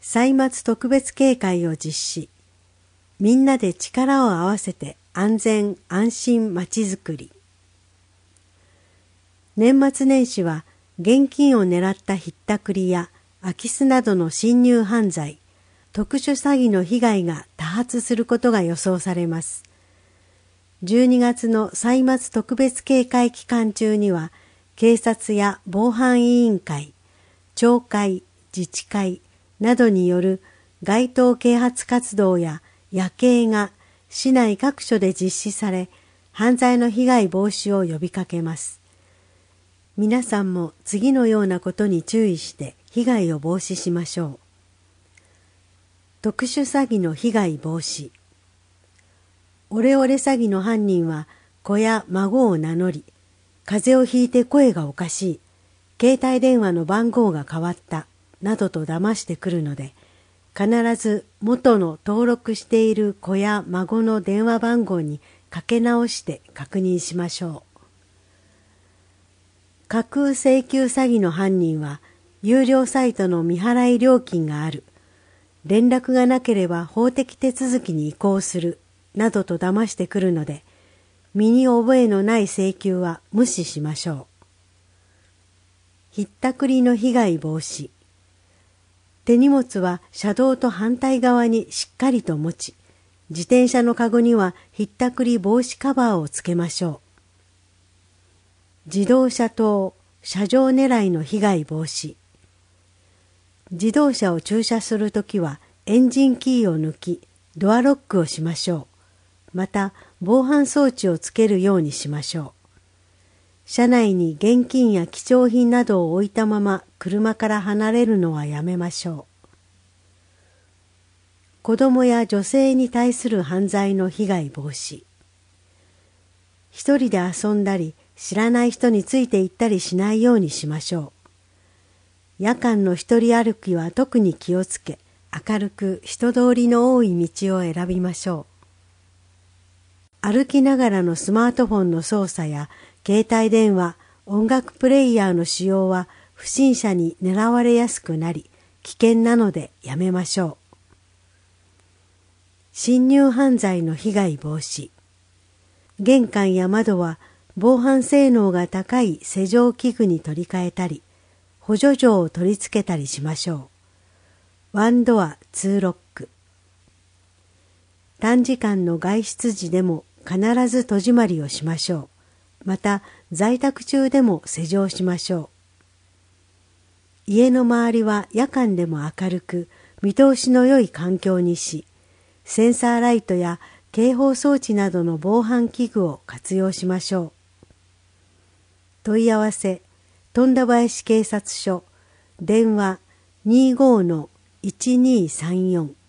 歳末特別警戒を実施。みんなで力を合わせて安全安心まちづくり。年末年始は現金を狙ったひったくりや空き巣などの侵入犯罪、特殊詐欺の被害が多発することが予想されます。12月の歳末特別警戒期間中には、警察や防犯委員会、町会、自治会などによる街頭啓発活動や夜警が市内各所で実施され、犯罪の被害防止を呼びかけます。皆さんも次のようなことに注意して被害を防止しましょう。特殊詐欺の被害防止。オレオレ詐欺の犯人は子や孫を名乗り、風邪をひいて声がおかしい、携帯電話の番号が変わった、などと騙してくるので、必ず元の登録している子や孫の電話番号にかけ直して確認しましょう。架空請求詐欺の犯人は、有料サイトの未払い料金がある、連絡がなければ法的手続きに移行する、などと騙してくるので、身に覚えのない請求は無視しましょう。ひったくりの被害防止。手荷物は車道と反対側にしっかりと持ち、自転車のかごにはひったくり防止カバーをつけましょう。自動車盗、車上狙いの被害防止。自動車を駐車するときはエンジンキーを抜き、ドアロックをしましょう。また、防犯装置をつけるようにしましょう。車内に現金や貴重品などを置いたまま車から離れるのはやめましょう。子供や女性に対する犯罪の被害防止。一人で遊んだり、知らない人について行ったりしないようにしましょう。夜間の一人歩きは特に気をつけ、明るく人通りの多い道を選びましょう。歩きながらのスマートフォンの操作や携帯電話、音楽プレイヤーの使用は不審者に狙われやすくなり、危険なのでやめましょう。侵入犯罪の被害防止。玄関や窓は防犯性能が高い施錠器具に取り替えたり、補助錠を取り付けたりしましょう。ワンドア、ツーロック。短時間の外出時でも必ず戸締まりをしましょう。また、在宅中でも施錠しましょう。家の周りは夜間でも明るく、見通しの良い環境にし、センサーライトや警報装置などの防犯器具を活用しましょう。問い合わせ、富田林警察署、電話 25-1234